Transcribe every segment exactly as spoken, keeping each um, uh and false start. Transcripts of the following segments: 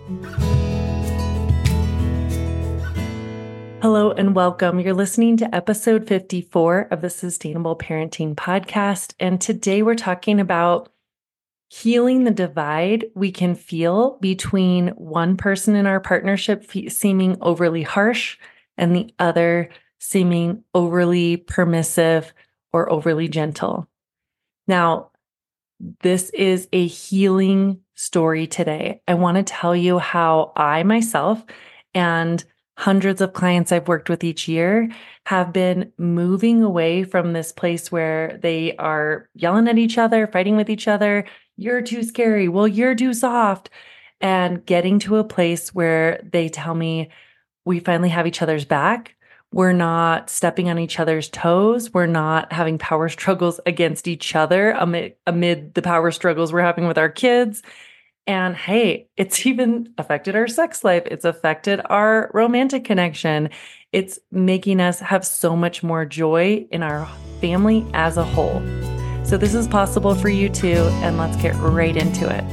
Hello and welcome. You're listening to episode fifty-four of the Sustainable Parenting Podcast. And today we're talking about healing the divide we can feel between one person in our partnership fe- seeming overly harsh and the other seeming overly permissive or overly gentle. Now, this is a healing story today. I want to tell you how I myself and hundreds of clients I've worked with each year have been moving away from this place where they are yelling at each other, fighting with each other. You're too scary. Well, you're too soft. And getting to a place where they tell me we finally have each other's back. We're not stepping on each other's toes. We're not having power struggles against each other amid, amid the power struggles we're having with our kids. And hey, it's even affected our sex life. It's affected our romantic connection. It's making us have so much more joy in our family as a whole. So this is possible for you too, and let's get right into it.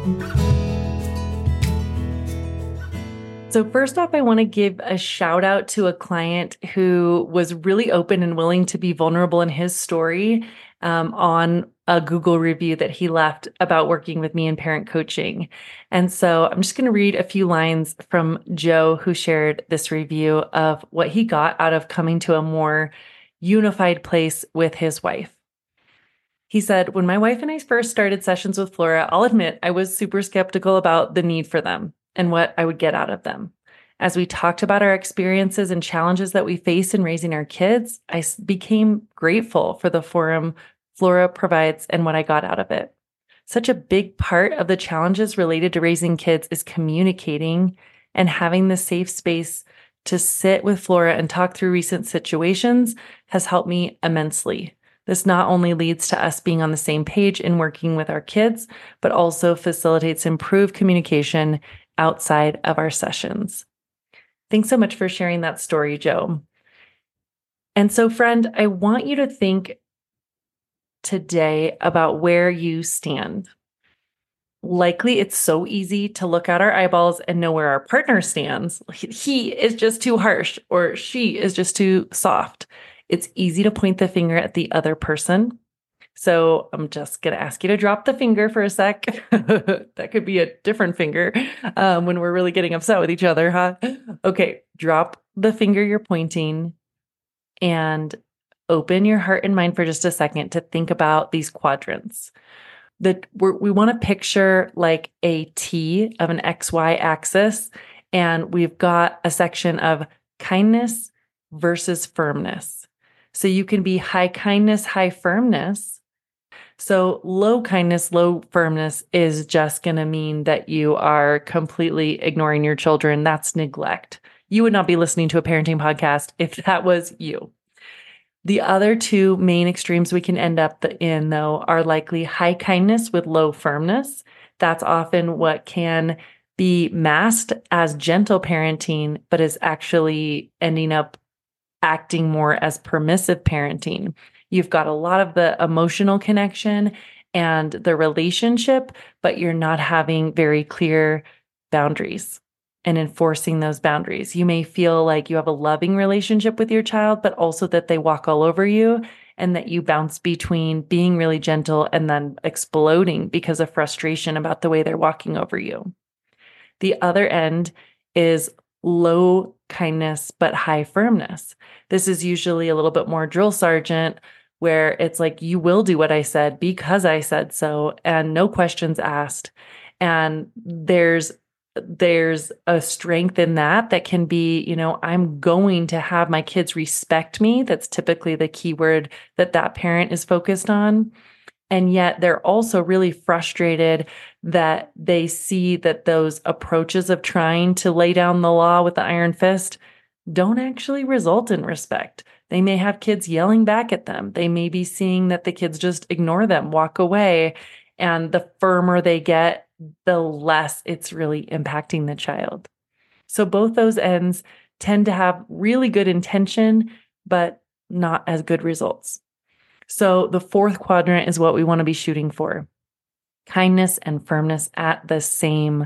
So first off, I want to give a shout out to a client who was really open and willing to be vulnerable in his story um, on a Google review that he left about working with me in parent coaching. And so I'm just going to read a few lines from Joe, who shared this review of what he got out of coming to a more unified place with his wife. He said, when my wife and I first started sessions with Flora, I'll admit I was super skeptical about the need for them and what I would get out of them. As we talked about our experiences and challenges that we face in raising our kids, I became grateful for the forum Flora provides and what I got out of it. Such a big part of the challenges related to raising kids is communicating and having the safe space to sit with Flora and talk through recent situations has helped me immensely. This not only leads to us being on the same page in working with our kids, but also facilitates improved communication outside of our sessions. Thanks so much for sharing that story, Joe. And so, friend, I want you to think today about where you stand. Likely, it's so easy to look at our eyeballs and know where our partner stands. He is just too harsh, or she is just too soft. It's easy to point the finger at the other person. So I'm just going to ask you to drop the finger for a sec. That could be a different finger um, when we're really getting upset with each other, huh? Okay, drop the finger you're pointing and open your heart and mind for just a second to think about these quadrants. That we want to picture like a T of an X Y axis, and we've got a section of kindness versus firmness. So you can be high kindness, high firmness. So low kindness, low firmness is just going to mean that you are completely ignoring your children. That's neglect. You would not be listening to a parenting podcast if that was you. The other two main extremes we can end up in, though, are likely high kindness with low firmness. That's often what can be masked as gentle parenting, but is actually ending up acting more as permissive parenting. You've got a lot of the emotional connection and the relationship, but you're not having very clear boundaries and enforcing those boundaries. You may feel like you have a loving relationship with your child, but also that they walk all over you and that you bounce between being really gentle and then exploding because of frustration about the way they're walking over you. The other end is low kindness, but high firmness. This is usually a little bit more drill sergeant, where it's like, you will do what I said because I said so, and no questions asked. And there's there's a strength in that that can be, you know, I'm going to have my kids respect me. That's typically the key word that that parent is focused on. And yet they're also really frustrated that they see that those approaches of trying to lay down the law with the iron fist don't actually result in respect. They may have kids yelling back at them. They may be seeing that the kids just ignore them, walk away. And the firmer they get, the less it's really impacting the child. So both those ends tend to have really good intention, but not as good results. So the fourth quadrant is what we want to be shooting for. Kindness and firmness at the same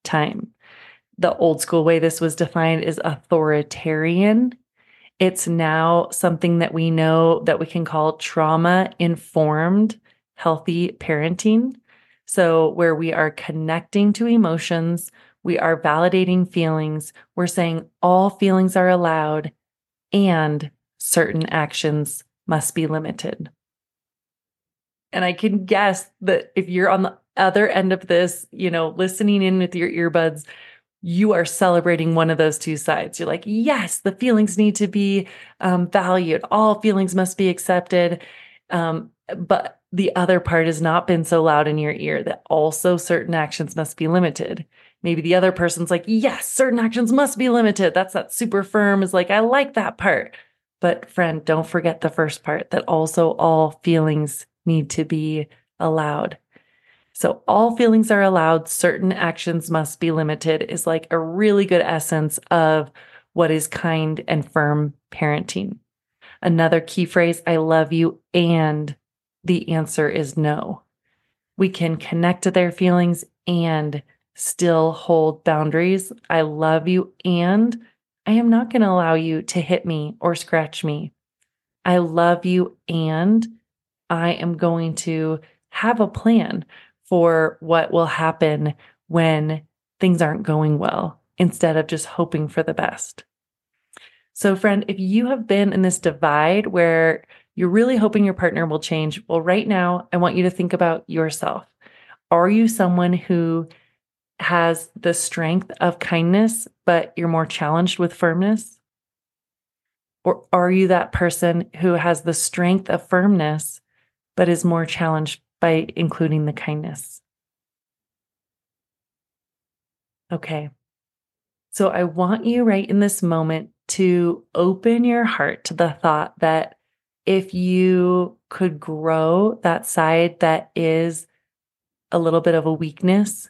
time. The old school way this was defined is authoritarian. It's now something that we know that we can call trauma-informed healthy parenting. So where we are connecting to emotions, we are validating feelings, we're saying all feelings are allowed, and certain actions must be limited. And I can guess that if you're on the other end of this, you know, listening in with your earbuds, you are celebrating one of those two sides. You're like, yes, the feelings need to be um, valued. All feelings must be accepted. Um, but the other part has not been so loud in your ear that also certain actions must be limited. Maybe the other person's like, yes, certain actions must be limited. That's that super firm is like, I like that part. But friend, don't forget the first part that also all feelings need to be allowed. So all feelings are allowed, certain actions must be limited is like a really good essence of what is kind and firm parenting. Another key phrase, I love you, and the answer is no. We can connect to their feelings and still hold boundaries. I love you, and I am not going to allow you to hit me or scratch me. I love you, and I am going to have a plan for what will happen when things aren't going well, instead of just hoping for the best. So friend, if you have been in this divide where you're really hoping your partner will change, well, right now, I want you to think about yourself. Are you someone who has the strength of kindness, but you're more challenged with firmness? Or are you that person who has the strength of firmness, but is more challenged by including the kindness? Okay. So I want you right in this moment to open your heart to the thought that if you could grow that side that is a little bit of a weakness,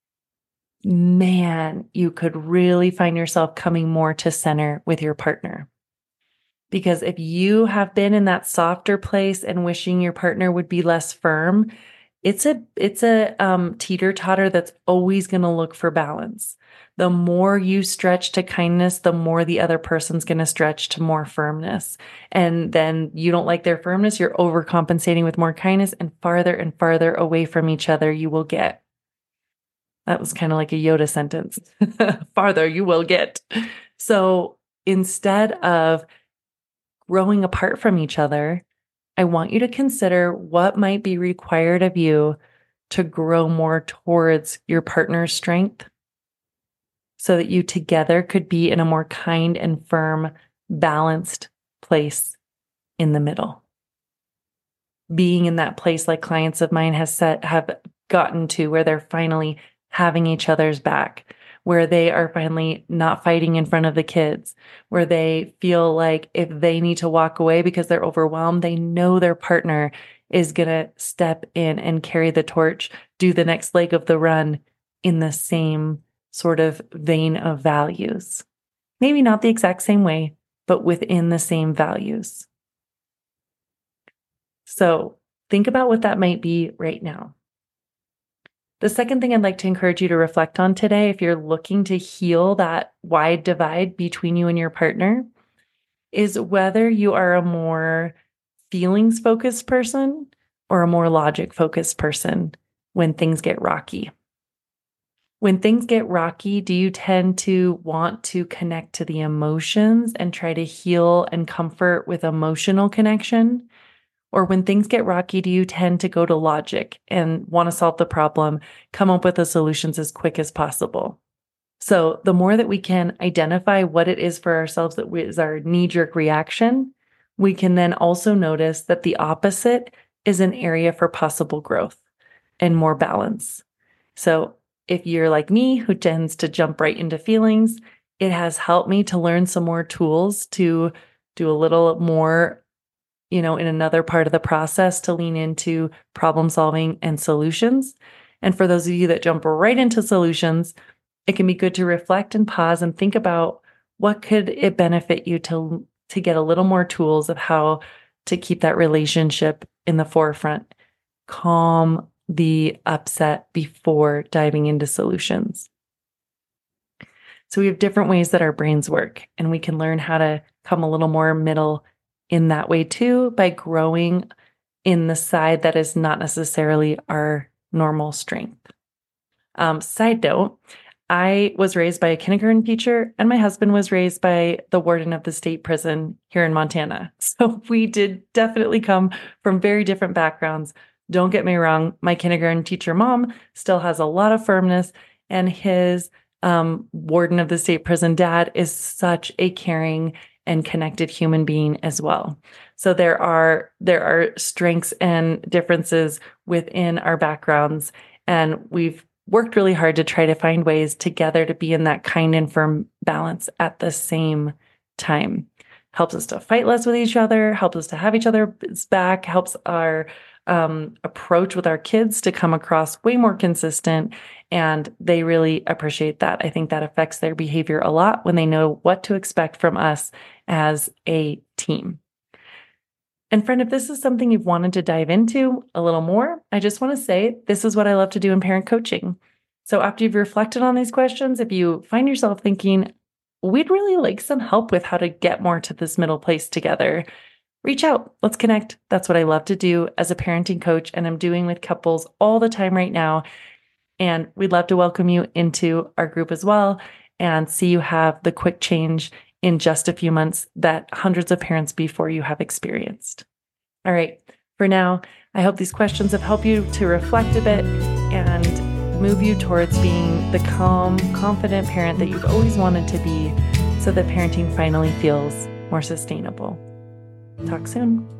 man, you could really find yourself coming more to center with your partner. Because if you have been in that softer place and wishing your partner would be less firm, it's a it's a um, teeter-totter that's always going to look for balance. The more you stretch to kindness, the more the other person's going to stretch to more firmness. And then you don't like their firmness, you're overcompensating with more kindness, and farther and farther away from each other you will get. That was kind of like a Yoda sentence. Farther you will get. So instead of growing apart from each other, I want you to consider what might be required of you to grow more towards your partner's strength so that you together could be in a more kind and firm, balanced place in the middle. Being in that place like clients of mine has set, have gotten to where they're finally having each other's back, where they are finally not fighting in front of the kids, where they feel like if they need to walk away because they're overwhelmed, they know their partner is going to step in and carry the torch, do the next leg of the run in the same sort of vein of values. Maybe not the exact same way, but within the same values. So think about what that might be right now. The second thing I'd like to encourage you to reflect on today, if you're looking to heal that wide divide between you and your partner, is whether you are a more feelings-focused person or a more logic-focused person when things get rocky. When things get rocky, do you tend to want to connect to the emotions and try to heal and comfort with emotional connection? Or when things get rocky, do you tend to go to logic and want to solve the problem, come up with the solutions as quick as possible? So the more that we can identify what it is for ourselves that is our knee-jerk reaction, we can then also notice that the opposite is an area for possible growth and more balance. So if you're like me, who tends to jump right into feelings, it has helped me to learn some more tools to do a little more, you know, in another part of the process to lean into problem solving and solutions. And for those of you that jump right into solutions, it can be good to reflect and pause and think about what could it benefit you to, to get a little more tools of how to keep that relationship in the forefront. Calm the upset before diving into solutions. So we have different ways that our brains work, and we can learn how to come a little more middle in that way too by growing in the side that is not necessarily our normal strength. Um, side note, I was raised by a kindergarten teacher, and my husband was raised by the warden of the state prison here in Montana. So we did definitely come from very different backgrounds. Don't get me wrong, my kindergarten teacher mom still has a lot of firmness, and his um, warden of the state prison dad is such a caring and connected human being as well. So there are there are strengths and differences within our backgrounds, and we've worked really hard to try to find ways together to be in that kind and firm balance at the same time. Helps us to fight less with each other, helps us to have each other's back, helps our um, approach with our kids to come across way more consistent, and they really appreciate that. I think that affects their behavior a lot when they know what to expect from us as a team. And friend, if this is something you've wanted to dive into a little more, I just want to say this is what I love to do in parent coaching. So after you've reflected on these questions, if you find yourself thinking, we'd really like some help with how to get more to this middle place together, reach out. Let's connect. That's what I love to do as a parenting coach, and I'm doing with couples all the time right now. And we'd love to welcome you into our group as well and see you have the quick change in just a few months that hundreds of parents before you have experienced. All right, for now, I hope these questions have helped you to reflect a bit and move you towards being the calm, confident parent that you've always wanted to be, so that parenting finally feels more sustainable. Talk soon.